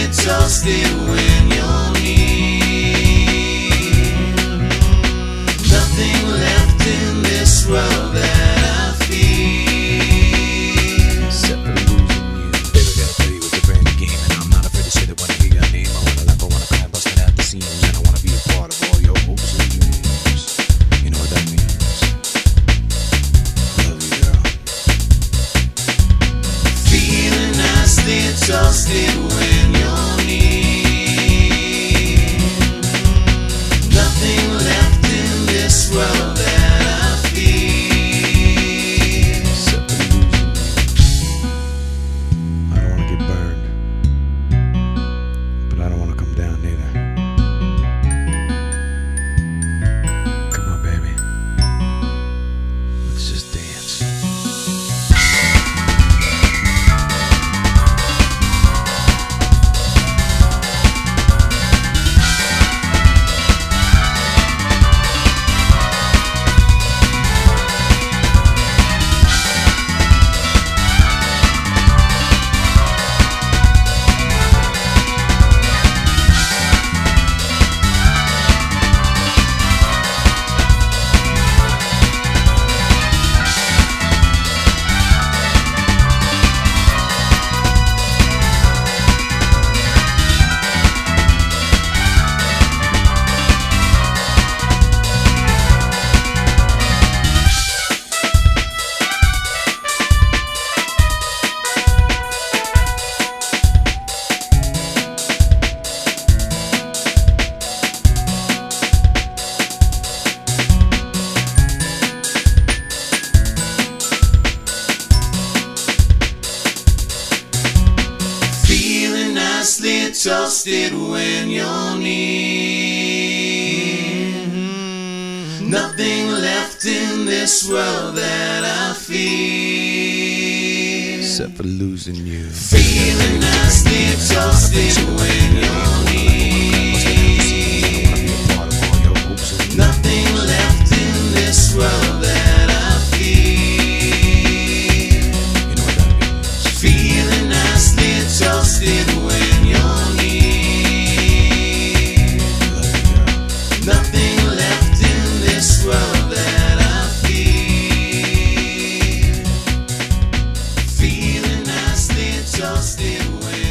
toasted when you're near. Nothing left in this world that I feel except for losing you. Baby, gotta play with the brand new game, and I'm not afraid to say that when I hear your name, I wanna laugh, I wanna cry, busting at the seams, and I wanna be a part of all your hopes and dreams. You know what that means? Love you, girl. Feeling nicely toasted when you're near. Nothing left in this world that I feel except for losing you. I don't wanna get burned, but I don't wanna come down either. Come on, baby. Let's just dance. Nicely toasted when you're near. Nothing left in this world that I feel Except for losing you. Feeling nicely toasted when you're near. Nothing left in this world that I feel. You know what that means? Feeling nicely toasted when you're near. Love you, girl. Nothing left in this world that I feel. Feeling nicely toasted when